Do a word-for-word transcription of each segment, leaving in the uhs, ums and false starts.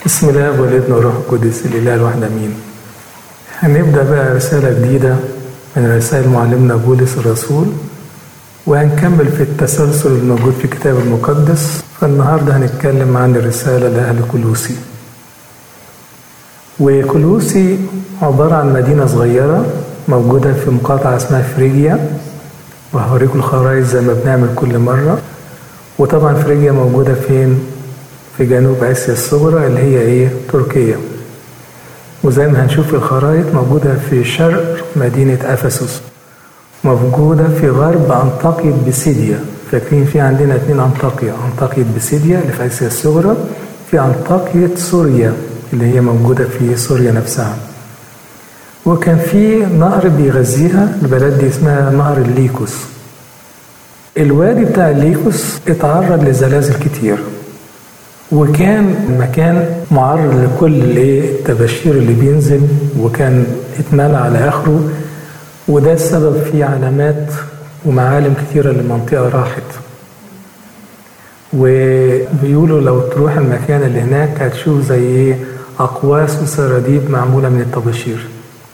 بسم الله والابن والروح القدس الإله الواحد آمين. هنبدأ بقى رسالة جديدة من رسائل معلمنا بولس الرسول، وهنكمل في التسلسل الموجود في الكتاب المقدس. فالنهاردة هنتكلم عن الرسالة لأهل كولوسي. وكولوسي عبارة عن مدينة صغيرة موجودة في مقاطعة اسمها فريجيا، وهوريكم الخرائط زي ما بنعمل كل مرة. وطبعا فريجيا موجودة فين؟ في جنوب آسيا الصغرى اللي هي ايه؟ تركيا. وزي ما هنشوف في الخرائط موجودة في شرق مدينة أفسس، موجودة في غرب أنطاكية بيسيديا. فاكرين في عندنا اتنين أنطاكية، أنطاكية بيسيديا اللي في آسيا الصغرى، في أنطاكية سوريا اللي هي موجودة في سوريا نفسها. وكان في نهر بيغذيها البلد دي اسمها نهر الليكوس. الوادي بتاع الليكوس اتعرض لزلازل كتير، وكان مكان معرض لكل التباشير اللي بينزل، وكان اتملى على آخره. وده السبب في علامات ومعالم كتيرة للمنطقة راحت. وبيقولوا لو تروح المكان اللي هناك هتشوف زي ايه أقواس وسراديب معمولة من الطباشير.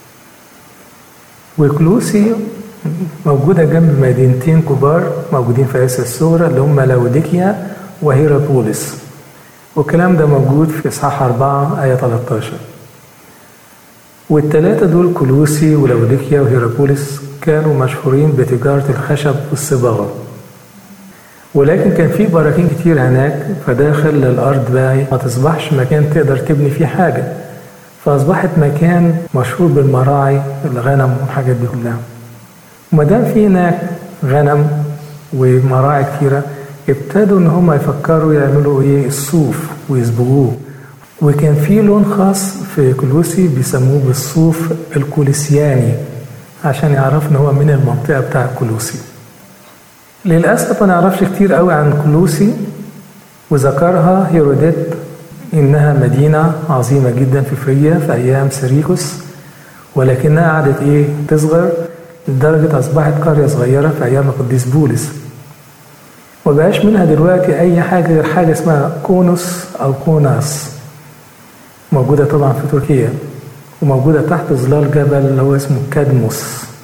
وكولوسي موجودة جنب مدينتين كبار موجودين في آسيا الصغرى اللي هم لاوديكيا وهيرابوليس. والكلام ده موجود في إصحاح أربعة آية ثلاثة عشر. والثلاثة دول كولوسي ولاوديكيا وهيرابوليس كانوا مشهورين بتجارة الخشب والصباغة، ولكن كان في براكين كتير هناك، فداخل الأرض بقى ما تصبحش مكان تقدر تبني فيه حاجة، فأصبحت مكان مشهور بالمراعي الغنم والحاجات دي كلها. ومادام في هناك غنم ومراعي كتيرة، ابتدوا ان هم يفكروا يعملوا ايه الصوف ويصبغوه. وكان في لون خاص في كولوسي بيسموه بالصوف الكوليسياني، عشان يعرف ان هو من المنطقة بتاع كولوسي. للأسف ما نعرفش كتير قوي عن كولوسي، وذكرها هيروديت انها مدينة عظيمة جدا في فريجيا في ايام سيريكوس، ولكنها قعدت ايه تصغر لدرجة اصبحت قرية صغيرة في ايام القديس بولس. وبقاش منها دلوقتي أي حاجة غير حاجة اسمها كونوس أو كوناس، موجودة طبعا في تركيا، وموجودة تحت ظلال جبل اللي هو اسمه كادموس.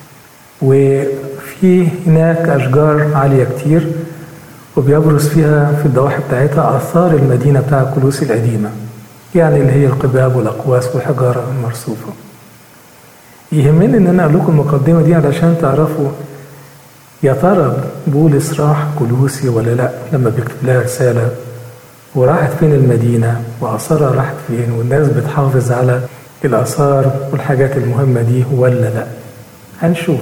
وفي هناك أشجار عالية كتير، وبيبرز فيها في الضواحي بتاعتها آثار المدينة بتاع كولوسي القديمة، يعني اللي هي القباب والأقواس والحجارة المرصوفة. يهمني إن أنا أقول لكم المقدمة دي علشان تعرفوا يا ترى بولس راح كولوسي ولا لا لما بيكتب لها رسالة، وراحت فين المدينة وآثارها راحت فين، والناس بتحافظ على الآثار والحاجات المهمة دي ولا لا. هنشوف.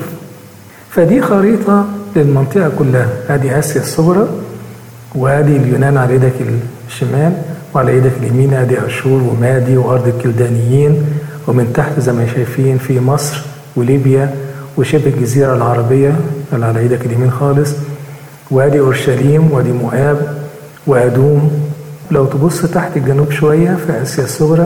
فدي خريطة للمنطقة كلها. ادي آسيا الصغرى، وادي اليونان على ايدك الشمال، وعلى ايدك اليمين ادي أشور ومادي وأرض الكلدانيين، ومن تحت زي ما شايفين في مصر وليبيا وشبه الجزيرة العربية اللي على ايدك اليمين خالص، وادي اورشليم وادي مؤاب وادوم. لو تبص تحت الجنوب شوية في آسيا الصغرى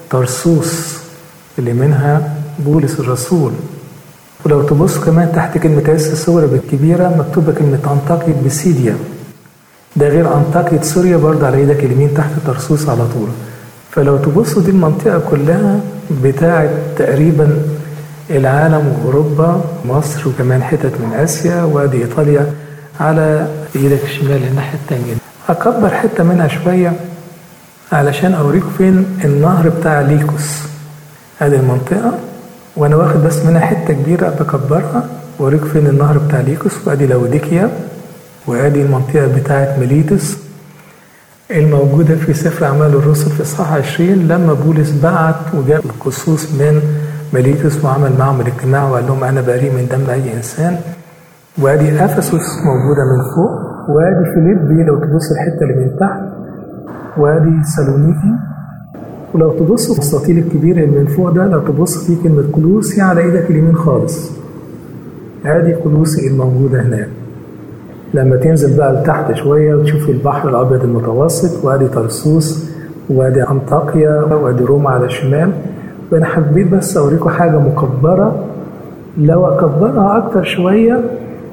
طرسوس اللي منها بولس الرسول. ولو تبص كمان تحت كلمة آسيا الصغرى بالكبيرة مكتوبة كلمة أنطاكية بيسيديا، ده غير أنطاكية سوريا برضه على ايدك اليمين تحت طرسوس على طول. فلو تبصوا دي المنطقة كلها بتاعت تقريبا العالم وأوروبا، مصر وكمان حتت من آسيا، وادي إيطاليا على إيدك الشمال الناحية التانية. أكبر حتة منها شوية علشان أوريكم فين النهر بتاع ليكوس. هذه المنطقة وأنا واخد بس منها حتة كبيرة بكبرها وأوريكم فين النهر بتاع ليكوس. وادي لاوديكيا، وادي المنطقة بتاعت ميليتوس الموجودة في سفر أعمال الرسل في إصحاح عشرين، لما بولس بعت وجاب القصوص من ميليتوس وعمل معهم الاجتماع وقال لهم أنا بريء من دم أي إنسان. وادي أفسس موجودة من فوق، وادي فيليبي لو تبص الحتة اللي من تحت، وادي سالونيكي. ولو تبص في المستطيل الكبير اللي من فوق ده، لو تبص فيه كلمة كولوسي على إيدك اليمين خالص، ادي كولوسي الموجودة هناك. لما تنزل بقى لتحت شوية وتشوف البحر الأبيض المتوسط، وادي طرسوس وادي أنطاكيا وادي روما على الشمال. وأنا حبيت بس أوريكم حاجة مكبرة، لو أكبرها أكتر شوية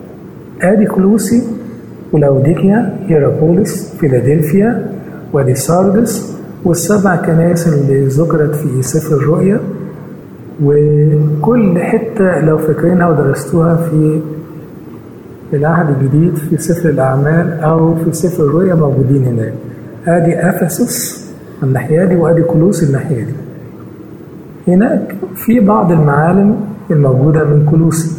آدي كولوسي ولاوديكيا هيرابوليس فيلادلفيا وادي ساردس والسبع كنائس اللي ذكرت في سفر الرؤيا، وكل حتة لو فاكرينها ودرستوها في العهد الجديد في سفر الأعمال أو في سفر الرؤيا موجودين هناك. آدي أفسس الناحية دي وآدي كولوس الناحية دي. هناك في بعض المعالم الموجودة من كولوسي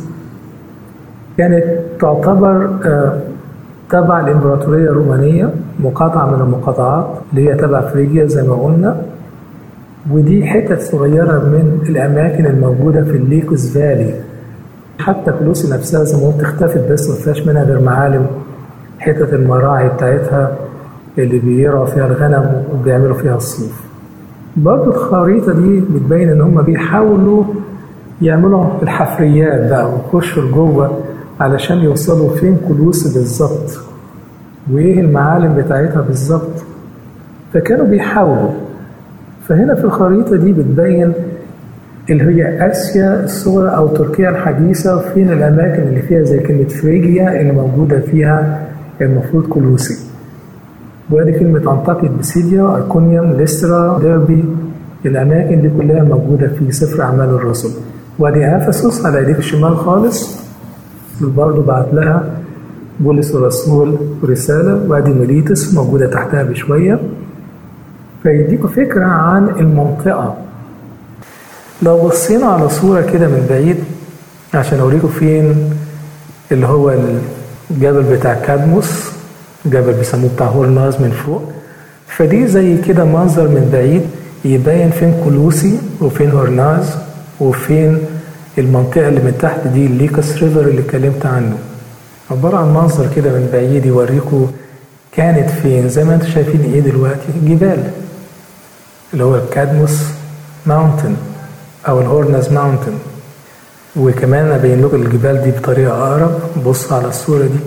كانت تعتبر آه تبع الإمبراطورية الرومانية، مقاطعة من المقاطعات اللي هي تبع فريجيا زي ما قلنا، ودي حتت صغيرة من الأماكن الموجودة في الليكوس فالي. حتى كولوسي نفسها زي ما قلت اختفت، بس ما فيهاش منها غير معالم حتت المراعي بتاعتها اللي بيرعوا فيها الغنم وبيعملوا فيها الصيف. برضو الخريطة دي بتبين إن هم بيحاولوا يعملوا الحفريات بقى ويخشوا لجوه علشان يوصلوا فين كولوسي بالظبط وإيه المعالم بتاعتها بالظبط، فكانوا بيحاولوا. فهنا في الخريطة دي بتبين اللي هي آسيا الصغرى أو تركيا الحديثة، وفين الأماكن اللي فيها زي كلمة فريجيا اللي موجودة فيها المفروض كولوسي، وادي كلمة أنطاكيا بسيديا أيكونيوم ليسترا ديربي. الأماكن دي كلها موجودة في سفر أعمال الرسل. وادي أفسس على إيديك الشمال خالص برضه بعت لها بولس الرسول رسالة، وادي ميليتس موجودة تحتها بشوية، فيديكوا فكرة عن المنطقة. لو بصينا على صورة كده من بعيد عشان أوريكم فين اللي هو الجبل بتاع كادموس، جبل بيسموه بتاع هورناز من فوق، فدي زي كده منظر من بعيد يبين فين كولوسي وفين هورناز وفين المنطقة اللي من تحت دي الليكس ريفر اللي اتكلمت عنه. عبارة عن منظر كده من بعيد يوريكم كانت فين. زي ما انتم شايفين ايه دلوقتي جبال اللي هو الكادموس ماونتن او الهورناز ماونتن، وكمان ابين لكم الجبال دي بطريقة اقرب. بص على الصورة دي،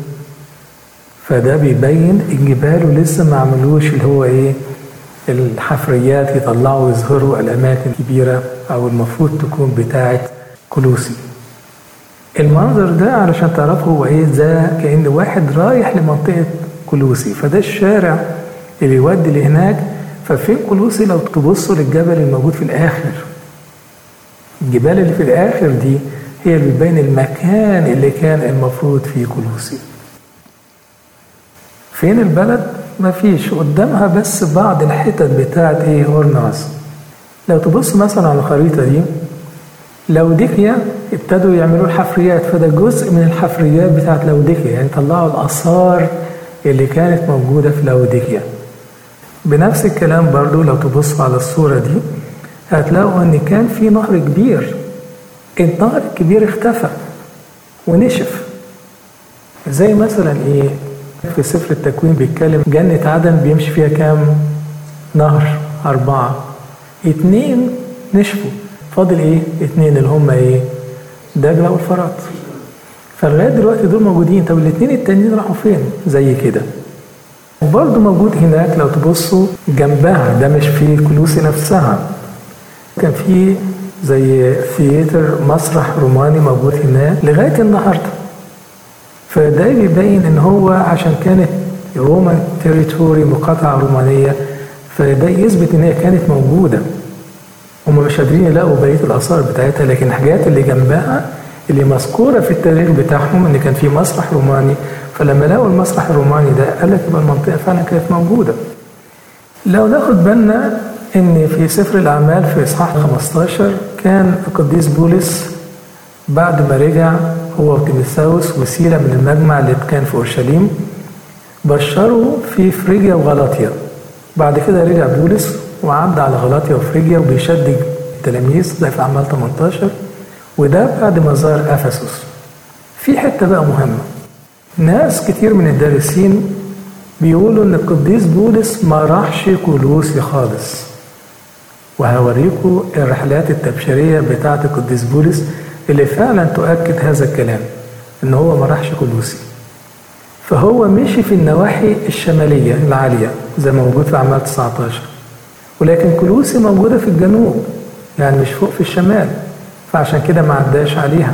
فده بيبين الجبال ولسه ما عملوش اللي هو ايه الحفريات يطلعوا ويظهروا الاماكن الكبيرة او المفروض تكون بتاعة كولوسي. المنظر ده علشان تعرفوا هو ايه، ده كأن واحد رايح لمنطقة كولوسي، فده الشارع اللي يودي لهناك. ففين كولوسي؟ لو تبصوا للجبل الموجود في الاخر، الجبال اللي في الاخر دي هي اللي بتبين المكان اللي كان المفروض فيه كولوسي. فين البلد؟ مفيش قدامها بس بعض الحتت بتاعت ايه هورناز. لو تبصوا مثلا على الخريطة دي، لوديكيا ابتدوا يعملوا الحفريات، فده جزء من الحفريات بتاعت لوديكيا، يعني طلعوا الآثار اللي كانت موجودة في لوديكيا. بنفس الكلام برضو لو تبصوا على الصورة دي هتلاقوا ان كان في نهر كبير، النهر الكبير اختفى ونشف. زي مثلا ايه في سفر التكوين بيتكلم جنة عدن بيمشي فيها كام نهر؟ أربعة، اتنين نشفوا، فاضل ايه؟ اتنين اللي هم ايه؟ دجلة والفرات. فلغاية دلوقتي دول موجودين. طب الاتنين التانيين راحوا فين؟ زي كده. وبرضه موجود هناك لو تبصوا جنبها، ده مش في كولوسي نفسها، كان في زي ثياتر مسرح روماني موجود هناك لغاية النهاردة. فده بيبين ان هو عشان كانت رومان تيريتوري مقاطعة رومانية، فده يثبت ان هي كانت موجودة. هم مش قادرين يلاقوا بقية الآثار بتاعتها، لكن الحاجات اللي جنبها اللي مذكورة في التاريخ بتاعهم ان كان في مسرح روماني، فلما لقوا المسرح الروماني ده قال لك يبقى المنطقة فعلا كانت موجودة. لو ناخد بالنا ان في سفر الأعمال في إصحاح خمستاشر كان القديس بولس بعد ما رجع هو وتيموثاوس وسيلة من المجمع اللي كان في أورشليم بشروا في فريجيا وغلاطيا. بعد كده رجع بولس وعدى على غلاطيا وفريجيا وبيشدد التلاميذ زي في أعمال تمنتاشر، وده بعد ما ظهر أفسس. في حتة بقى مهمة، ناس كتير من الدارسين بيقولوا ان القديس بولس ما راحش كولوسي خالص، وهوريكم الرحلات التبشيرية بتاعة القديس بولس اللي فعلا تؤكد هذا الكلام ان هو ما راحش كولوسي. فهو مشي في النواحي الشمالية العالية زي ما موجود في أعمال تسعتاشر، ولكن كولوسي موجودة في الجنوب يعني مش فوق في الشمال، فعشان كده ما عداش عليها.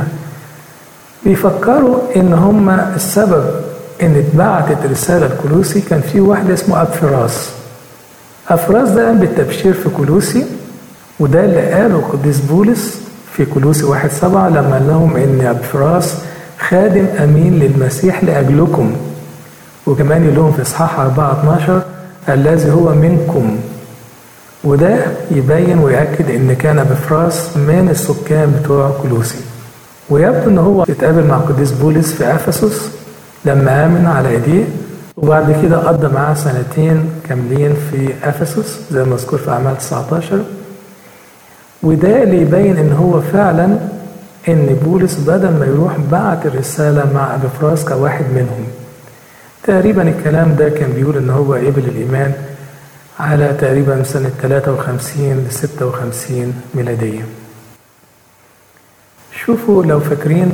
بيفكروا ان هم السبب ان اتبعتت رسالة الكولوسي كان في واحد اسمه أبفراس. أفراس ده قام بالتبشير في كولوسي، وده اللي قاله القديس بولس في كولوسي واحد سبعة لما قال لهم إن أفراس خادم أمين للمسيح لأجلكم، وكمان يقول لهم في إصحاح أربعة اتناشر الذي هو منكم، وده يبين ويأكد إن كان بفراس من السكان بتوع كولوسي. ويبدو إن هو اتقابل مع القديس بولس في أفسس لما آمن على إيديه، وبعد كده قضى معاه سنتين كاملين في أفسس زي ما مذكور في أعمال تسعتاشر. وده اللي يبين إن هو فعلا إن بولس بدل ما يروح بعت الرسالة مع بفراس كواحد منهم. تقريبا الكلام ده كان بيقول إن هو قبل الإيمان على تقريبا سنة ثلاثة وخمسين ل ستة وخمسين ميلادية. شوفوا لو فاكرين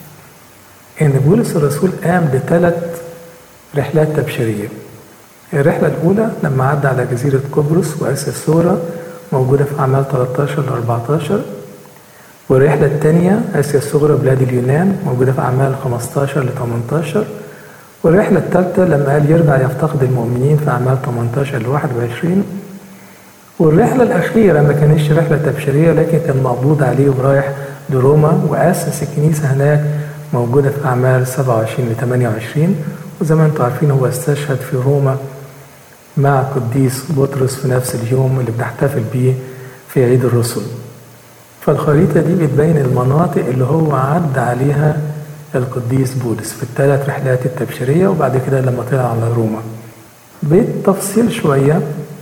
إن بولس الرسول قام بثلاث رحلات تبشيرية. الرحلة الأولى لما عدى على جزيرة قبرص وآسيا الصغرى موجودة في أعمال تلتاشر ل أربعتاشر، والرحلة الثانية آسيا الصغرى بلاد اليونان موجودة في أعمال خمستاشر ل تمنتاشر، والرحلة الثالثة لما قال يرجع يفتقد المؤمنين في أعمال تمنتاشر ل واحد وعشرين، والرحلة الأخيرة ما كانتش رحلة تبشيرية لكن كان مقبوض عليه ورايح لروما وأسس الكنيسة هناك موجودة في أعمال سبعة وعشرين ل تمنية وعشرين. وزي ما انتم عارفين هو استشهد في روما مع قديس بطرس في نفس اليوم اللي بنحتفل بيه في عيد الرسل. فالخريطة دي بتبين المناطق اللي هو عدى عليها القديس بولس في الثلاث رحلات التبشيرية، وبعد كده لما طلع على روما. بالتفصيل شوية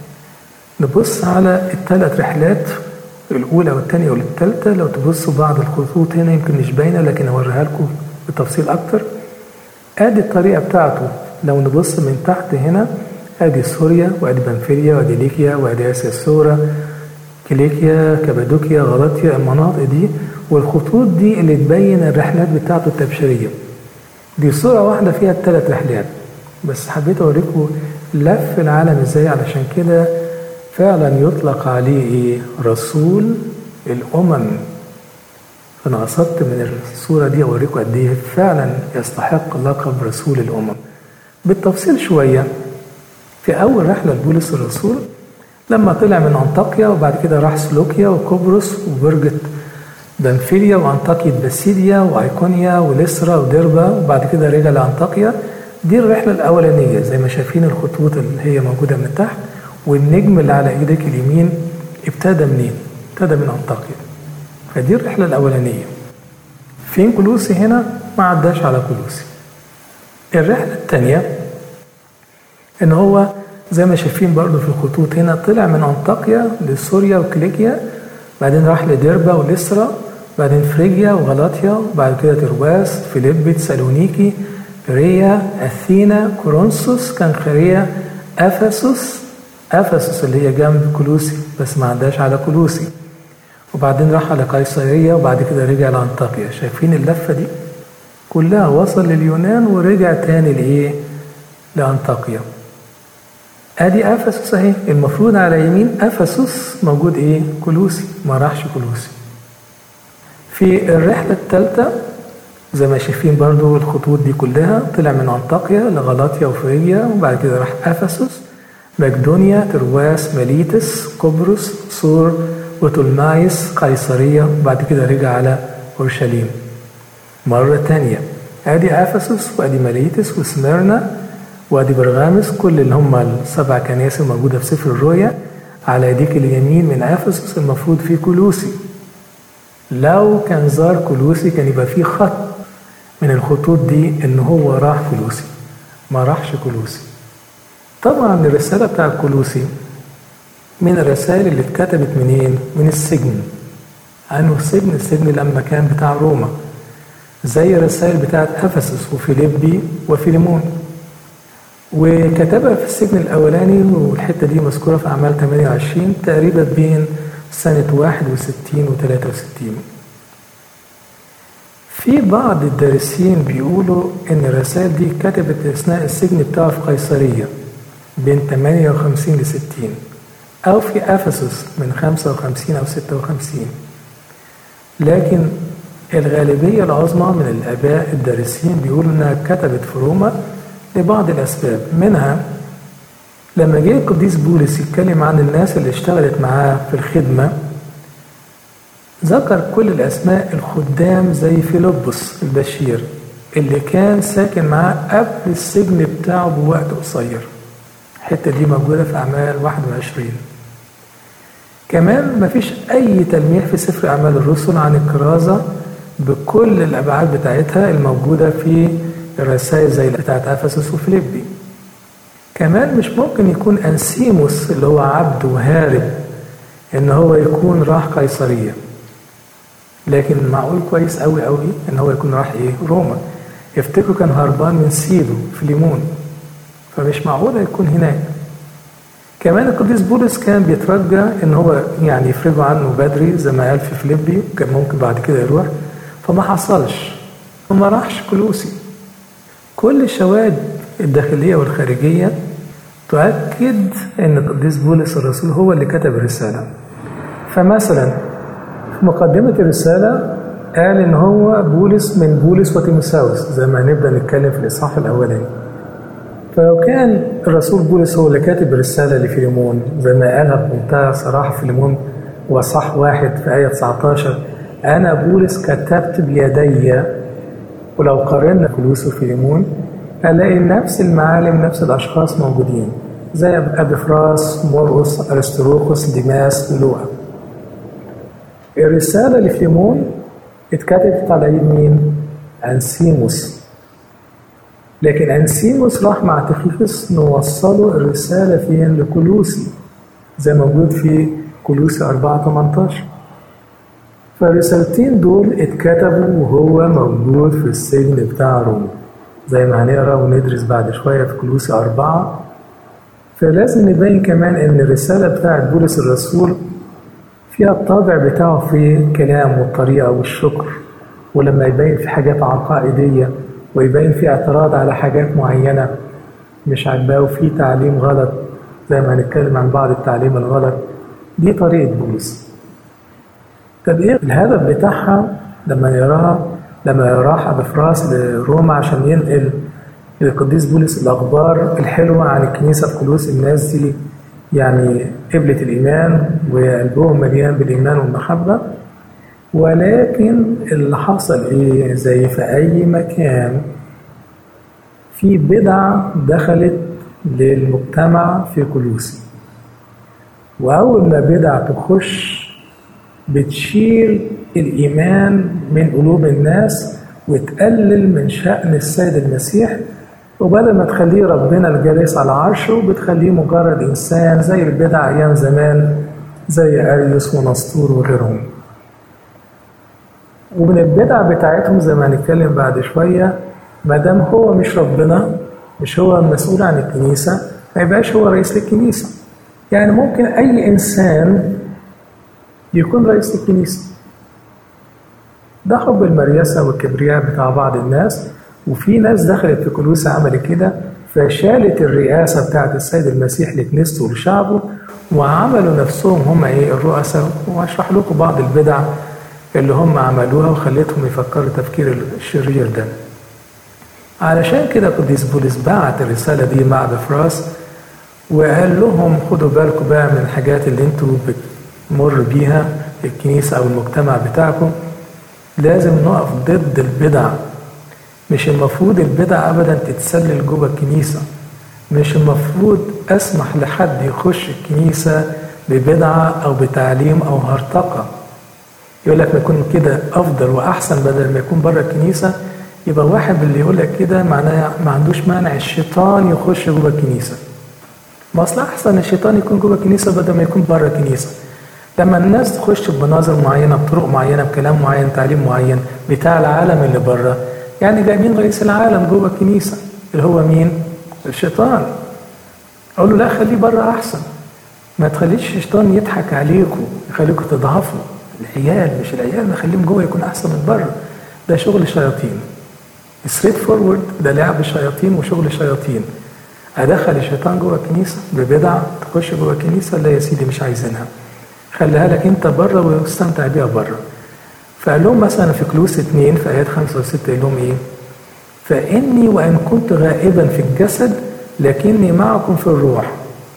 نبص على الثلاث رحلات الأولى والثانية والثالثة. لو تبصوا بعض الخطوط هنا يمكن مش باينة لكن أوريها لكم بالتفصيل أكتر. ادي الطريقة بتاعته. لو نبص من تحت هنا ادي سوريا وادي بنفيليا وادي ليكيا وادي اسيا الصغرى، كيليكيا، كابادوكيا، غلطيا، المناطق دي، والخطوط دي اللي تبين الرحلات بتاعته التبشيرية. دي صورة واحدة فيها الثلاث رحلات، بس حبيت اوريكم لف العالم ازاي. علشان كده فعلا يطلق عليه ايه؟ رسول الامم. أنا قصدت من الصورة دي أوريكم قد إيه فعلا يستحق لقب رسول الأمم. بالتفصيل شوية في أول رحلة لبولس الرسول لما طلع من أنطاكيا وبعد كده راح سلوكيا وقبرص وبرجة بنفيليا وأنطاكية بسيديا وأيقونيا وليسرا وديربا، وبعد كده رجع لأنطاكيا. دي الرحلة الأولانية زي ما شايفين الخطوط اللي هي موجودة من تحت، والنجم اللي على إيدك اليمين ابتدى منين؟ ابتدى من أنطاكيا. فدي الرحلة الأولانية. فين كولوسي هنا؟ ما عداش على كولوسي. الرحلة الثانية إن هو زي ما شايفين برضو في الخطوط هنا طلع من أنطاكيا لسوريا وكليكيا، بعدين راح لديربا وليسرا، بعدين فريجيا وغلاطيا، وبعد كده ترواس، فيليبي، تسالونيكي، بيريا، أثينا، كورنثوس، كنخرية، أفسس. أفسس اللي هي جنب كولوسي بس ما عداش على كولوسي، وبعدين راح على قيصرية وبعد كده رجع لأنطاكيا. شايفين اللفة دي كلها؟ وصل لليونان ورجع تاني لإيه؟ لأنطاكيا. ادي افسس اهي، المفروض على يمين افسس موجود ايه؟ كولوسي، ما راحش كولوسي. في الرحلة الثالثة زي ما شايفين برضو الخطوط دي كلها طلع من أنطاكيا لغلاطيا وفريجيا، وبعد كده راح أفسس، مقدونيا، ترواس، ميليتس، قبرص، صور، وتولمايس، قيصرية، وبعد كده رجع على أورشليم مرة تانية. ادي أفسس وادي ميليتس وسميرنا وادي برغامس، كل اللي هم السبع كنائس الموجودة في سفر الرؤيا. على يديك اليمين من أفسس المفروض في كولوسي. لو كان زار كولوسي كان يبقى فيه خط من الخطوط دي ان هو راح كولوسي، ما راحش كولوسي. طبعا الرسالة بتاع كولوسي من الرسائل اللي اتكتبت منين؟ من السجن. عنه السجن، السجن لما كان بتاع روما، زي الرسائل بتاعت أفسس وفيليبي وفيليمون. وكتبها في السجن الأولاني، والحتة دي مذكورة في أعمال ثمانية وعشرين تقريبا بين سنة واحد وستين و ثلاثة وستين. في بعض الدارسين بيقولوا إن الرسائل دي كتبت أثناء السجن بتاعه في قيصرية بين ثمانية وخمسين ل ستين، أو في أفسس من خمسة وخمسين أو ستة وخمسين. لكن الغالبية العظمى من الآباء الدارسين بيقولوا إنها كتبت في روما لبعض الأسباب، منها لما جه القديس بولس يتكلم عن الناس اللي اشتغلت معاه في الخدمة ذكر كل الأسماء الخدام زي فيلبس البشير اللي كان ساكن معاه قبل السجن بتاعه بوقت قصير. الحتة دي موجودة في أعمال واحد وعشرين. كمان مفيش أي تلميح في سفر أعمال الرسل عن الكرازة بكل الأبعاد بتاعتها الموجودة في الرسائل زي بتاعت أفسس وفيليبي. كمان مش ممكن يكون أنسيموس اللي هو عبد وهارب إن هو يكون راح قيصرية، لكن معقول كويس قوي قوي إن هو يكون راح إيه؟ روما. يفتكروا كان هربان من سيدو في ليمون، فمش معقول يكون هناك. كمان القديس بولس كان بيترجى إن هو يعني يفرجوا عنه بدري زي ما قال في فيليبي، كان ممكن بعد كده يروح، فما حصلش وما راحش كلوسي. كل الشواهد الداخلية والخارجية تؤكد أن القديس بولس الرسول هو اللي كتب الرسالة. فمثلا في مقدمة الرسالة قال إن هو بولس من بولس وتيموثاوس زي ما هنبدأ نتكلم في الإصحاح الأولاني. فلو كان الرسول بولس هو اللي كاتب الرسالة لفيليمون زي ما قالها بمنتهى صراحة فيليمون وصح واحد في آية تسعة عشر أنا بولس كتبت بيدي، ولو قارنا كلوس وفيليمون هنلاقي نفس المعالم نفس الأشخاص موجودين زي أبيفراس، مرقس، أرسطروخوس، ديماس، لوقا. الرسالة لفيليمون اتكتبت على يد مين؟ أنسيموس. لكن أنسيموس راح مع تخيفس نوصله الرسالة فين؟ لكلوسي زي موجود في كلوسي أربعة ثمانية عشر. فالرسالتين دول اتكتبوا وهو موجود في السجن بتاع روما زي ما هنقرا وندرس بعد شوية في كلوسي أربعة. فلازم نبين كمان إن الرسالة بتاعت بولس الرسول فيها الطابع بتاعه في كلام والطريقة والشكر، ولما يبين في حاجات عقائدية ويبين في اعتراض على حاجات معينة مش عاجباه وفي تعليم غلط زي ما هنتكلم عن بعض التعليم الغلط. دي طريقة بولس. طب ايه الهدف بتاعها لما يراها لما راح أبيفراس لروما عشان ينقل للقديس بولس الأخبار الحلوة عن الكنيسة في كلوس؟ الناس دي يعني قبلت الإيمان وقلبهم مليان بالإيمان والمحبة، ولكن اللي حصل إيه؟ زي في أي مكان في بدع دخلت للمجتمع في كلوسي، وأول ما بدع تخش بتشيل الإيمان من قلوب الناس وتقلل من شأن السيد المسيح، وبدل ما تخليه ربنا الجالس على عرشه بتخليه مجرد إنسان زي البدع أيام زمان زي أريوس ونسطور وغيرهم. ومن البدع بتاعتهم زي ما هنتكلم بعد شوية، ما دام هو مش ربنا، مش هو المسؤول عن الكنيسة، ما يبقاش هو رئيس الكنيسة. يعني ممكن أي إنسان يكون رئيس الكنيسة. ده حب المرياسة والكبرياء بتاع بعض الناس، وفي ناس دخلت في كلوسة عملت كده فشالت الرئاسة بتاعت السيد المسيح لكنيسته ولشعبه وعملوا نفسهم هم ايه الرؤساء. واشرح لكم بعض البدع اللي هم عملوها وخلتهم يفكروا تفكير الشرير ده. علشان كده قديس بولس بعت الرسالة دي مع أبيفراس وقال لهم خدوا بالكم بقى من الحاجات اللي انتوا بتمر بيها الكنيسة أو المجتمع بتاعكم. لازم نقف ضد البدع. مش المفروض البدع أبدا تتسلل جوه الكنيسة. مش المفروض أسمح لحد يخش الكنيسة ببدعة أو بتعليم أو هرطقة. يقول لك ما يكون كده أفضل وأحسن بدل ما يكون بره الكنيسة. يبقى واحد اللي يقول لك كده معناه ما عندوش مانع الشيطان يخش جوه الكنيسة. ما أصل أحسن الشيطان يكون جوه الكنيسة بدل ما يكون بره الكنيسة. لما الناس تخش بمناظر معينة بطرق معينة بكلام معين تعليم معين بتاع العالم اللي بره، يعني جايبين رئيس العالم جوه الكنيسة اللي هو مين؟ الشيطان. أقول له لا خليه بره أحسن. ما تخليش الشيطان يضحك عليكم يخليكم تضعفوا. العيال مش العيال نخليهم جوه يكون أحسن من بره. ده شغل الشياطين. ستريت فورورد ده لعب الشياطين وشغل الشياطين. أدخل الشيطان جوه الكنيسة ببدع تخش جوه الكنيسة؟ لا يا سيدي مش عايزينها. خليها لك انت بره واستمتع بيها بره. فقال لهم مثلا في كلوس اتنين في آيات خمسة وستة قال لهم ايه؟ فإني وإن كنت غائبا في الجسد لكني معكم في الروح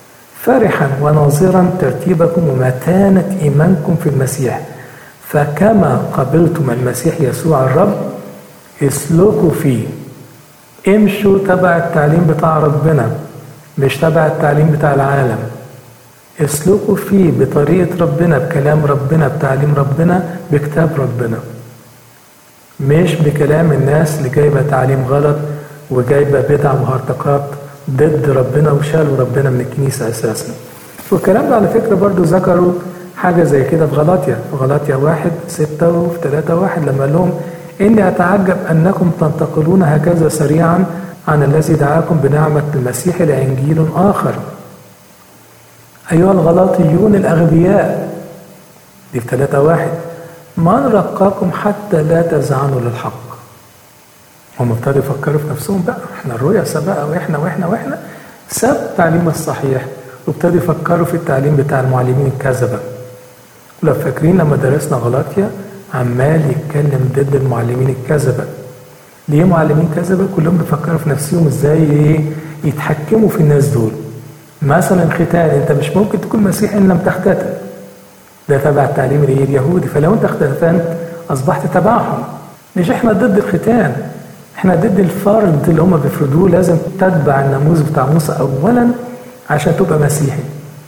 فرحا وناظرا ترتيبكم ومتانة إيمانكم في المسيح، فكما قبلتم المسيح يسوع الرب اسلكوا فيه. امشوا تبع التعليم بتاع ربنا، مش تبع التعليم بتاع العالم. اسلكوا فيه بطريقة ربنا، بكلام ربنا، بتعليم ربنا، بكتاب ربنا، مش بكلام الناس اللي جايبة تعليم غلط وجايبة بدع وهرطقات ضد ربنا وشالوا ربنا من الكنيسة أساسا. والكلام ده على فكرة برضو ذكروا حاجة زي كده في غلاطيا، في غلاطيا واحد ستة وفي ثلاثة واحد لما قال لهم إني أتعجب أنكم تنتقلون هكذا سريعا عن الذي دعاكم بنعمة المسيح لإنجيل آخر. أيها الغلاطيون الأغبياء، دي في ثلاثة واحد، من رقاكم حتى لا تزعنوا للحق. هم ابتدوا يفكروا في نفسهم بقى، احنا الرؤساء بقى واحنا واحنا واحنا ساب التعليم الصحيح وابتدوا يفكروا في التعليم بتاع المعلمين الكذبة. ولو فاكرين لما درسنا غلاطيا عمال يتكلم ضد المعلمين الكذبة. ليه معلمين كذبة؟ كلهم بيفكروا في نفسهم ازاي يتحكموا في الناس دول. مثلا الختان، انت مش ممكن تكون مسيحي ان لم تختتن، ده تبع التعليم اليهودي، فلو انت اختتنت اصبحت تبعهم. مش احنا ضد الختان، احنا ضد الفرض اللي هم بيفرضوه، لازم تتبع الناموس بتاع موسى اولا عشان تبقى مسيحي.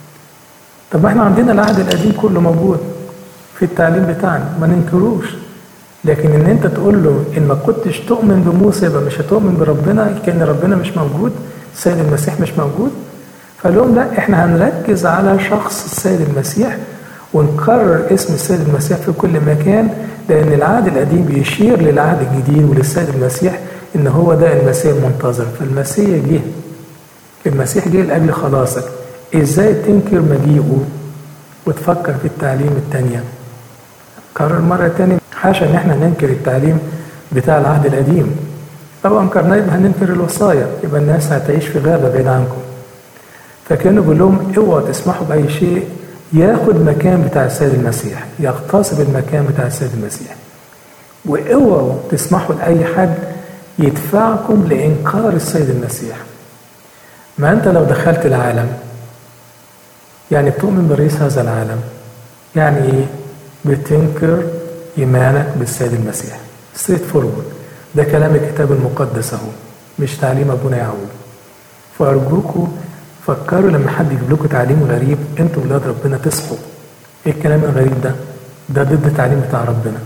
طب ما احنا عندنا العهد القديم كله موجود في التعليم بتاعنا، ما ننكروش. لكن ان انت تقول له ان ما كنتش تؤمن بموسى يبقى مش هتؤمن بربنا، كأن ربنا مش موجود، السيد المسيح مش موجود. فقال لهم لا، احنا هنركز على شخص السيد المسيح ونكرر اسم السيد المسيح في كل مكان، لان العهد القديم بيشير للعهد الجديد وللسيد المسيح ان هو ده المسيح المنتظر. فالمسيح جه، المسيح جه لاجل خلاصك. ازاي تنكر مجيئه وتفكر في التعليم التانية؟ كرر مرة تانية، حاشا ان احنا ننكر التعليم بتاع العهد القديم. لو انكرناه يبقى هننكر الوصايا، يبقى الناس هتعيش في غابة بعيد عنكم. فكانوا بيقول لهم اوعوا تسمحوا بأي شيء ياخد مكان بتاع السيد المسيح، يغتصب المكان بتاع السيد المسيح. واوعوا تسمحوا لأي حد يدفعكم لإنكار السيد المسيح. ما أنت لو دخلت العالم يعني بتؤمن برئيس هذا العالم، يعني إيه؟ بتنكر إيمانك بالسيد المسيح. ستريت فورورد، ده كلام الكتاب المقدس اهو، مش تعليم أبونا يعقوب. فأرجوكم فكروا لما حد يجيب لكم تعليم غريب، انتوا ولاد ربنا تصحوا. ايه الكلام الغريب ده؟ ده ضد التعليم بتاع ربنا.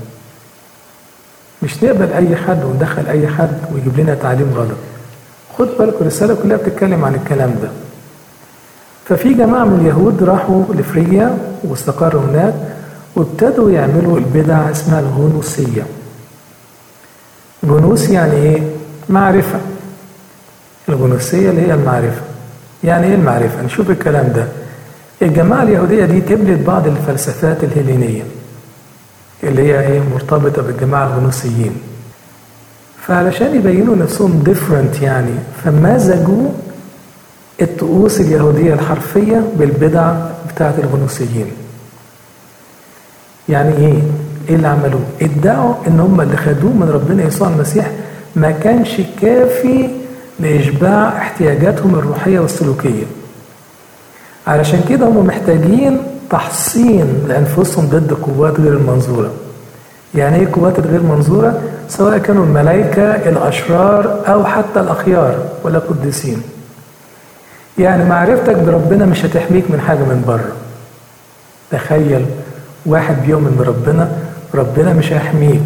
مش نقبل اي حد وندخل اي حد ويجيب لنا تعليم غلط. خد بالكم الرساله كلها بتتكلم عن الكلام ده. ففي جماعه من اليهود راحوا لفريجيا واستقروا هناك وابتدوا يعملوا البدع اسمها الغنوسيه. غنوس يعني ايه؟ معرفه. الغنوسيه اللي هي المعرفه. يعني ايه المعرفة؟ نشوف الكلام ده. الجماعة اليهودية دي تبلد بعض الفلسفات الهيلينية اللي هي ايه مرتبطة بالجماعة الغنوسيين. فعلشان يبينوا نفسهم different يعني، فمزجوا الطقوس اليهودية الحرفية بالبدع بتاعة الغنوسيين. يعني ايه؟ ايه اللي عملوه؟ ادعوا ان هم اللي خدوه من ربنا يسوع المسيح ما كانش كافي لإشباع احتياجاتهم الروحية والسلوكية. علشان كده هم محتاجين تحصين لأنفسهم ضد قوات غير المنظورة. يعني ايه قوات غير منظورة؟ سواء كانوا الملائكة، الأشرار، أو حتى الأخيار ولا قديسين. يعني معرفتك بربنا مش هتحميك من حاجة من بره. تخيل واحد بيؤمن بربنا، ربنا مش هيحميك.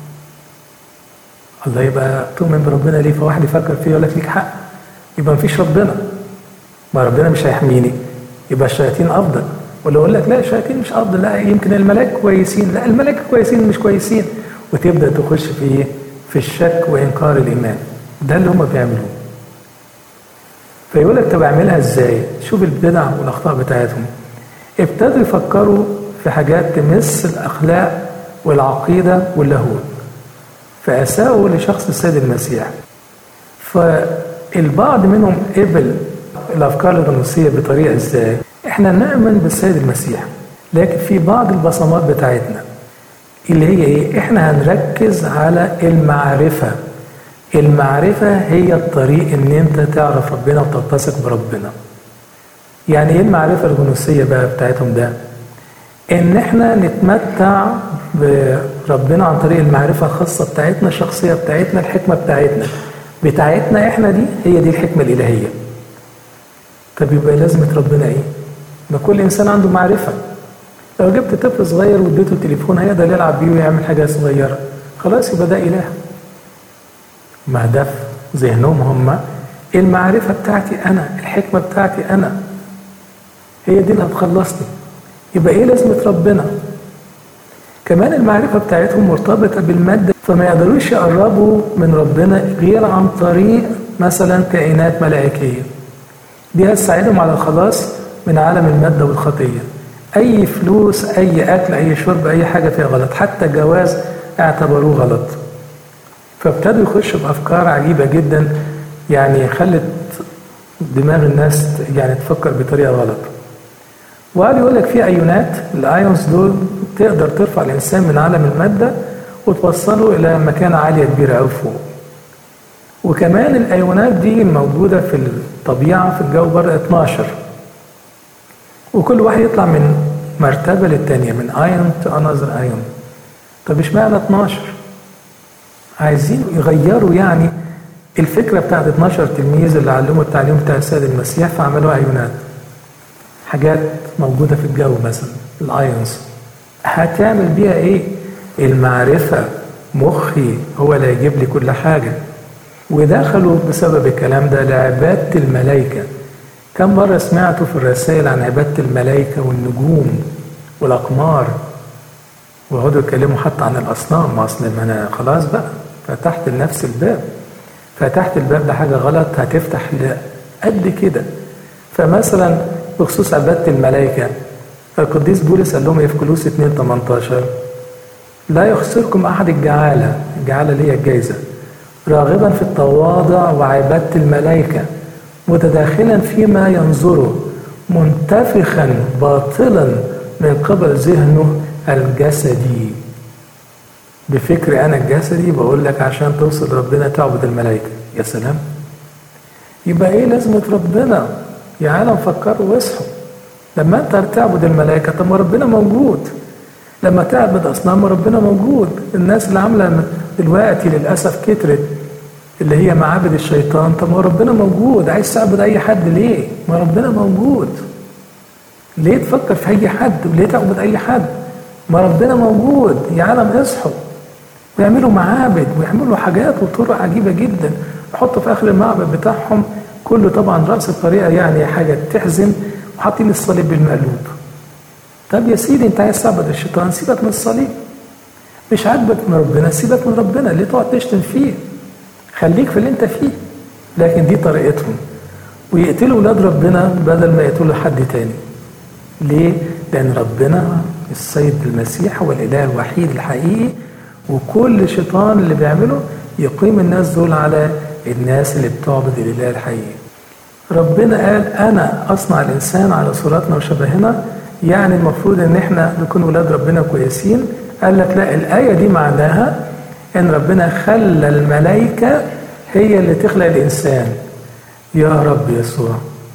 الله، يبقى تؤمن بربنا ليه؟ فواحد يفكر فيه يقول لك ليك حق، يبقى مفيش ربنا، ما ربنا مش هيحميني، يبقى الشياطين افضل. ولا يقول لك لا الشياطين مش افضل، لا يمكن الملائكه كويسين، لا الملائكه كويسين مش كويسين، وتبدا تخش في ايه؟ في الشك وانكار الايمان. ده اللي هم بيعملوه. فيقول لك طب اعملها ازاي؟ شوف البدع والاخطاء بتاعتهم. ابتدوا يفكروا في حاجات تمس الاخلاق والعقيده واللاهوت، فأساءوا لشخص السيد المسيح. فالبعض منهم قبل الأفكار الغنوسية بطريقة ازاي؟ احنا نؤمن بالسيد المسيح، لكن في بعض البصمات بتاعتنا اللي هي ايه؟ احنا هنركز على المعرفة. المعرفة هي الطريق ان انت تعرف ربنا وتلتصق بربنا. يعني ايه المعرفة الغنوصية بقى بتاعتهم ده؟ ان احنا نتمتع بربنا عن طريق المعرفة الخاصة بتاعتنا، الشخصية بتاعتنا، الحكمة بتاعتنا بتاعتنا احنا، دي هي دي الحكمة الإلهية. طب يبقى لازمة ربنا ايه؟ ما كل انسان عنده معرفة. لو جبت طفل صغير واديته تليفون هيقدر يلعب بيه ويعمل حاجة صغيرة، خلاص يبقى ده إله. ما ده في ذهنهم هم المعرفة بتاعتي أنا، الحكمة بتاعتي أنا، هي دي اللي هتخلصني. يبقى إيه لازمة ربنا؟ كمان المعرفة بتاعتهم مرتبطة بالمادة، فما يقدروش يقربوا من ربنا غير عن طريق مثلا كائنات ملائكية. دي هتساعدهم على الخلاص من عالم المادة والخطية. أي فلوس، أي أكل، أي شرب، أي حاجة فيها غلط، حتى جواز اعتبروه غلط. فابتدوا يخشوا بأفكار عجيبة جدا، يعني خلت دماغ الناس يعني تفكر بطريقة غلط. وقال يقول لك في أيونات، الأيونز دول تقدر ترفع الإنسان من عالم المادة وتوصله إلى مكانة عالية كبيرة أو فوق. وكمان الأيونات دي موجودة في الطبيعة في الجو بره اتناشر، وكل واحد يطلع من مرتبة للتانية، من ايون تو انذر ايون. طب اشمعنى اتناشر؟ عايزين يغيروا يعني الفكرة بتاعت اتناشر تلميذ اللي علموا التعليم بتاع السيد المسيح، فعملوها ايونات، حاجات موجودة في الجو مثلا الايونز. هتعمل بيها ايه؟ المعرفة، مخي هو اللي هيجيب لي كل حاجة. ودخلوا بسبب الكلام ده لعبادة الملائكة. كم مرة سمعتوا في الرسائل عن عبادة الملائكة والنجوم والأقمار، وقعدوا يتكلموا حتى عن الأصنام. ما أصل ما أنا خلاص بقى فتحت لنفس الباب، فتحت الباب لحاجة غلط هتفتح قد كده. فمثلا بخصوص عبادة الملائكة، القديس بولس قال لهم في كولوس اتنين تمنتاشر: لا يخسركم أحد الجعالة، الجعالة اللي هي الجايزة، راغبا في التواضع وعبادة الملائكة، متداخلا فيما ينظره، منتفخا باطلا من قبل ذهنه الجسدي. بفكر أنا الجسدي بقول لك عشان توصل ربنا تعبد الملائكة. يا سلام! يبقى إيه لازمة ربنا؟ يا عالم فكروا واصحوا. لما أنت تعبد الملائكة، طب ما ربنا موجود. لما تعبد أصنام، ربنا موجود. الناس اللي عاملة دلوقتي للأسف كترت اللي هي معابد الشيطان، طب ما ربنا موجود. عايز تعبد أي حد ليه؟ ما ربنا موجود. ليه تفكر في أي حد وليه تعبد أي حد؟ ما ربنا موجود. يا عالم اصحوا، ويعملوا معابد ويعملوا حاجات وطرق عجيبة جدا، يحطوا في آخر المعبد بتاعهم كله طبعا رأس الطريقة يعني حاجة تحزن، وحاطين الصليب بالمقلوب. طب يا سيدي انت عايز تعبد الشيطان، سيبك من الصليب. مش عاجبك من ربنا، سيبك من ربنا. ليه تقعد تشتم فيه؟ خليك في اللي انت فيه. لكن دي طريقتهم، ويقتلوا ولاد ربنا بدل ما يقتلوا حد تاني. ليه؟ لأن ربنا السيد المسيح هو الإله الوحيد الحقيقي، وكل شيطان اللي بيعمله يقيم الناس دول على الناس اللي بتعبد الإله الحقيقي. ربنا قال أنا أصنع الإنسان على صورتنا وشبهنا، يعني المفروض إن إحنا نكون ولاد ربنا كويسين. قال لك لا، الآية دي معناها إن ربنا خلى الملائكة هي اللي تخلق الإنسان. يا رب يسوع،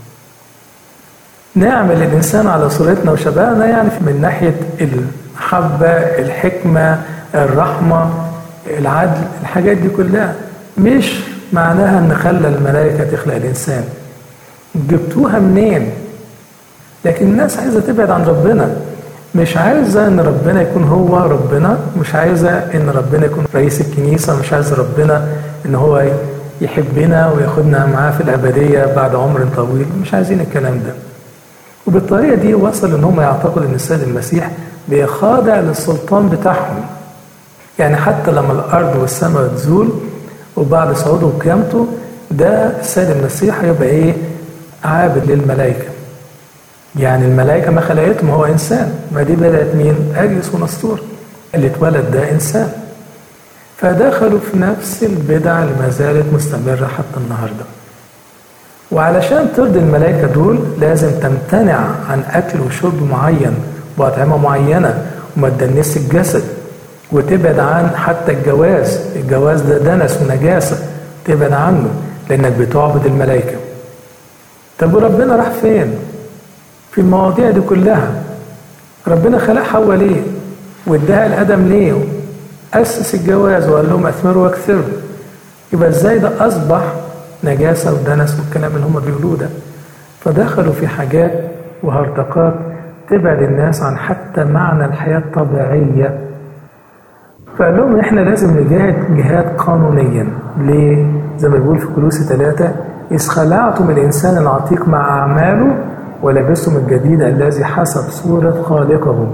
نعمل الإنسان على صورتنا وشبهنا، يعني من ناحية المحبة، الحكمة، الرحمة، العدل، الحاجات دي كلها. مش معناها إن خلى الملائكة تخلق الإنسان. جبتوها منين؟ لكن الناس عايزة تبعد عن ربنا، مش عايزة ان ربنا يكون هو ربنا، مش عايزة ان ربنا يكون رئيس الكنيسة، مش عايزة ربنا ان هو يحبنا وياخدنا معاه في الأبدية بعد عمر طويل. مش عايزين الكلام ده. وبالطريقة دي وصل ان هم يعتقدوا ان السيد المسيح بيخاضع للسلطان بتاعهم. يعني حتى لما الأرض والسماء تزول وبعد صعوده وقيامته، ده السيد المسيح هيبقى ايه؟ عابد للملائكة. يعني الملائكة ما خلقتهم، هو إنسان. ما دي بدأت مين؟ أريس ونسطور، اللي اتولد ده إنسان. فدخلوا في نفس البدع اللي ما زالت مستمرة حتى النهاردة. وعلشان ترضي الملائكة دول لازم تمتنع عن أكل وشرب معين وأطعمة معينة، وما تدنس الجسد، وتبعد عن حتى الجواز. الجواز ده دنس ونجاسة، تبعد عنه لأنك بتعبد الملائكة. طب وربنا راح فين؟ في المواضيع دي كلها. ربنا خلق حواء ليه؟ واداها لآدم ليه؟ أسس الجواز وقال لهم أثمروا واكثروا. يبقى ازاي ده أصبح نجاسة ودنس والكلام اللي هم بيقولوه ده؟ فدخلوا في حاجات وهرطقات تبعد الناس عن حتى معنى الحياة الطبيعية. فقال لهم احنا لازم نجاهد جهاد قانونيا. ليه؟ زي ما بيقول في كولوسي ثلاثة: إذ خلعتم الإنسان العتيق مع أعماله ولبستم الجديد الذي حسب صورة خالقه.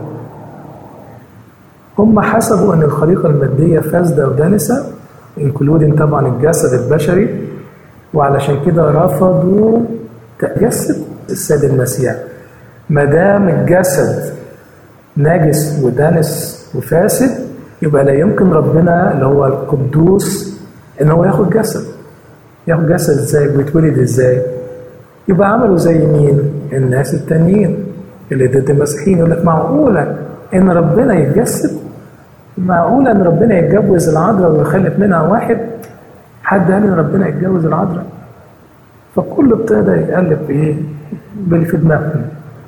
هم حسبوا أن الخليقة المادية فاسدة ودنسة، انكلودين طبعا الجسد البشري، وعلشان كده رفضوا تجسد السيد المسيح. ما دام الجسد ناجس ودنس وفاسد يبقى لا يمكن ربنا اللي هو القدوس ان هو ياخد جسد. ياخد جسد ازاي؟ بيتولد ازاي؟ يبقى عملوا زي مين؟ الناس التانيين اللي ضد المسيحيين. يقول لك معقوله ان ربنا يتجسد؟ معقوله ان ربنا يتجوز العذراء ويخلف منها واحد؟ حد قال ان ربنا يتجوز العذراء؟ فكله ابتدى يقلب بايه؟ باللي في دماغهم.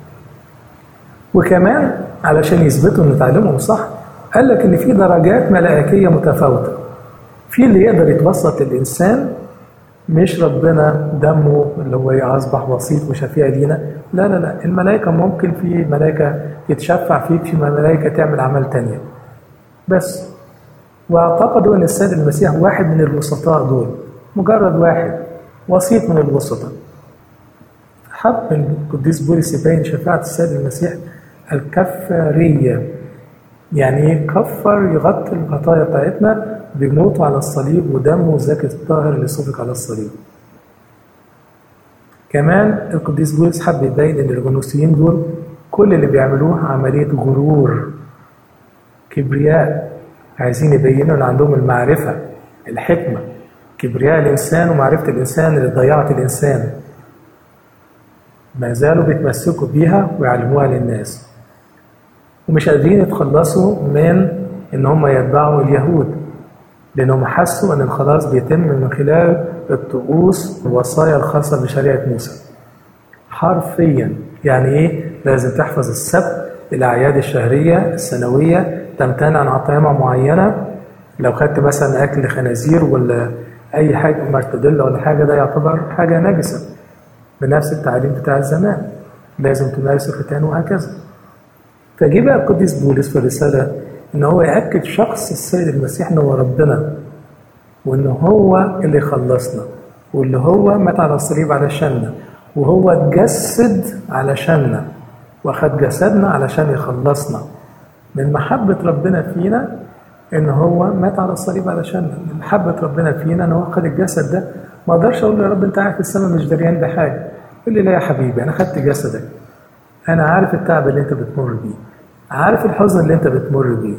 وكمان علشان يثبتوا ان تعليمهم صح قال لك ان في درجات ملائكيه متفاوته. في اللي يقدر يتوسط للانسان، مش ربنا دمه اللي هو اصبح وسيط وشفيع لينا. لا لا لا، الملائكه ممكن في ملائكه يتشفع فيك، في ملائكه تعمل اعمال تانية بس. واعتقدوا ان السيد المسيح واحد من الوسطاء دول، مجرد واحد وسيط من الوسطاء. حب القديس بولس يبين شفاعة السيد المسيح الكفارية. يعني ايه كفر؟ يغطي الخطايا بتاعتنا بموته على الصليب ودمه الزكي الطاهر اللي سفك على الصليب. كمان القديس بولس حب يبين ان الغنوصيين دول كل اللي بيعملوه عملية غرور، كبرياء، عايزين يبينوا ان عندهم المعرفة، الحكمة. كبرياء الإنسان ومعرفة الإنسان اللي ضيعت الإنسان، ما زالوا بيتمسكوا بيها ويعلموها للناس، ومش قادرين يتخلصوا من ان هم يتبعوا اليهود، لانهم حسوا ان الخلاص بيتم من خلال الطقوس والوصايا الخاصه بشريعه موسى. حرفيا يعني ايه؟ لازم تحفظ السبت، الاعياد الشهريه السنويه، تمتنع عن اطعمه معينه. لو خدت مثلا اكل خنازير ولا اي حاجه مرتدله ولا حاجه، ده يعتبر حاجه نجسه بنفس التعليم بتاع زمان، لازم تمارس الختان وهكذا. فجي بقى القديس بولس في الرسالة إن هو يأكد شخص السيد المسيح إن هو ربنا، وإن هو اللي خلصنا، واللي هو مات على الصليب علشاننا، وهو اتجسد علشاننا وأخد جسدنا علشان يخلصنا. من محبة ربنا فينا إن هو مات على الصليب علشاننا، من محبة ربنا فينا إن هو أخد الجسد ده. ما أقدرش أقول له يا رب أنت عارف السماء مش دريان بحاجة. يقول لي لا يا حبيبي، أنا خدت جسدك، أنا عارف التعب اللي أنت بتمر بيه، عارف الحزن اللي أنت بتمر بيه.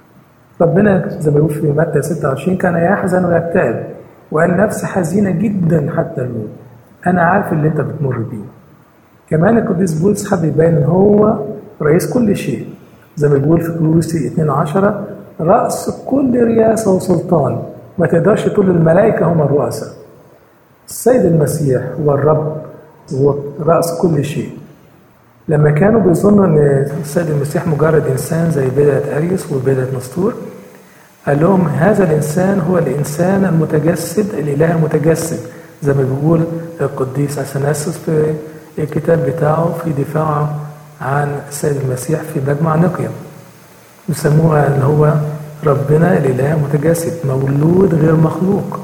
ربنا زي ما يقول في متى ستة وعشرين كان يحزن ويكتئب وقال نفس حزينة جدا حتى الموت. أنا عارف اللي أنت بتمر بيه. كمان القديس بولس حب يبين إن هو رئيس كل شيء، زي ما بيقول في كولوسي اثنين عشرة رأس كل رياسة وسلطان. ما تقدرش تقول الملائكة هم الرؤساء، السيد المسيح هو الرب، هو رأس كل شيء. لما كانوا بيظنوا ان السيد المسيح مجرد انسان زي بدعة اريوس وبدعة نسطور، قال لهم هذا الانسان هو الانسان المتجسد، الاله المتجسد، زي ما بيقول القديس اثناسيوس في الكتاب بتاعه في دفاعه عن السيد المسيح في مجمع نقيا، يسموها اللي هو ربنا الاله المتجسد، مولود غير مخلوق.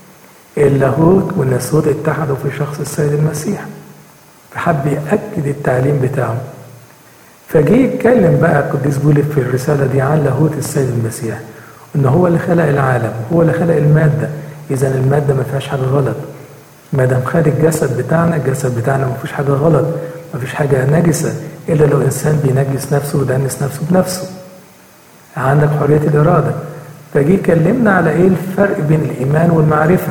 اللاهوت والناسوت اتحدوا في شخص السيد المسيح، فحب يأكد التعليم بتاعه. فجي يتكلم بقى القديس بولس في الرسالة دي عن لاهوت السيد المسيح، إن هو اللي خلق العالم، هو اللي خلق المادة. إذا المادة ما فيهاش حاجة غلط، ما دام خد الجسد بتاعنا، الجسد بتاعنا ما فيش حاجة غلط، ما فيش حاجة نجسة، إلا لو إنسان بينجس نفسه ودنس نفسه بنفسه. عندك حرية الإرادة. فجي يكلمنا على إيه الفرق بين الإيمان والمعرفة.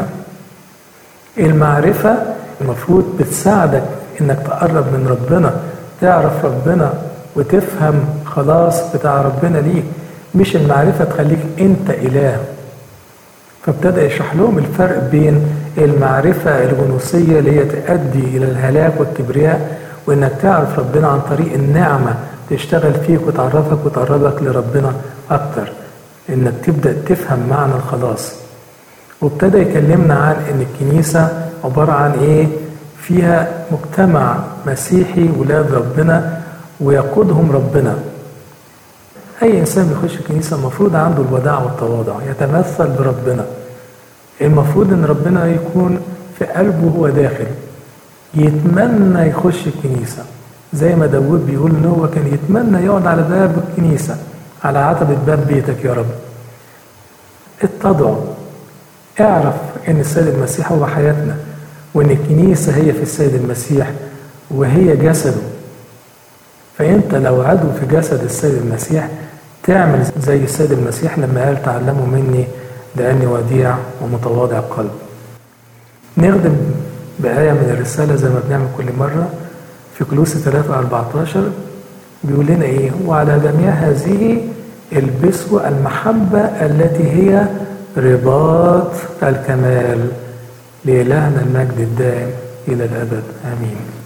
المعرفة المفروض بتساعدك إنك تقرب من ربنا، تعرف ربنا وتفهم خلاص بتاع ربنا ليك، مش المعرفة تخليك أنت إله. فابتدأ يشرح لهم الفرق بين المعرفة الغنوصية اللي هي تؤدي إلى الهلاك والكبرياء، وإنك تعرف ربنا عن طريق النعمة تشتغل فيك وتعرفك وتقربك لربنا أكتر، إنك تبدأ تفهم معنى الخلاص. وابتدى يكلمنا عن إن الكنيسة عبارة عن إيه؟ فيها مجتمع مسيحي ولاد ربنا ويقودهم ربنا. أي إنسان بيخش الكنيسة المفروض عنده الوداع والتواضع، يتمثل بربنا. المفروض إن ربنا يكون في قلبه هو داخل، يتمنى يخش الكنيسة، زي ما داود بيقول إن هو كان يتمنى يقعد على باب الكنيسة، على عتبة باب بيتك يا رب. اتضعوا، اعرف إن السيد المسيح هو حياتنا، وإن الكنيسة هي في السيد المسيح وهي جسده. فأنت لو عضو في جسد السيد المسيح تعمل زي السيد المسيح لما قال تعلموا مني لأني وديع ومتواضع القلب. نخدم بآية من الرسالة زي ما بنعمل كل مرة في كولوسي ثلاثة أربعة عشر، بيقول لنا إيه؟ وعلى جميع هذه البسوا المحبة التي هي رباط الكمال، لإلهنا المجد الدائم إلى الأبد آمين.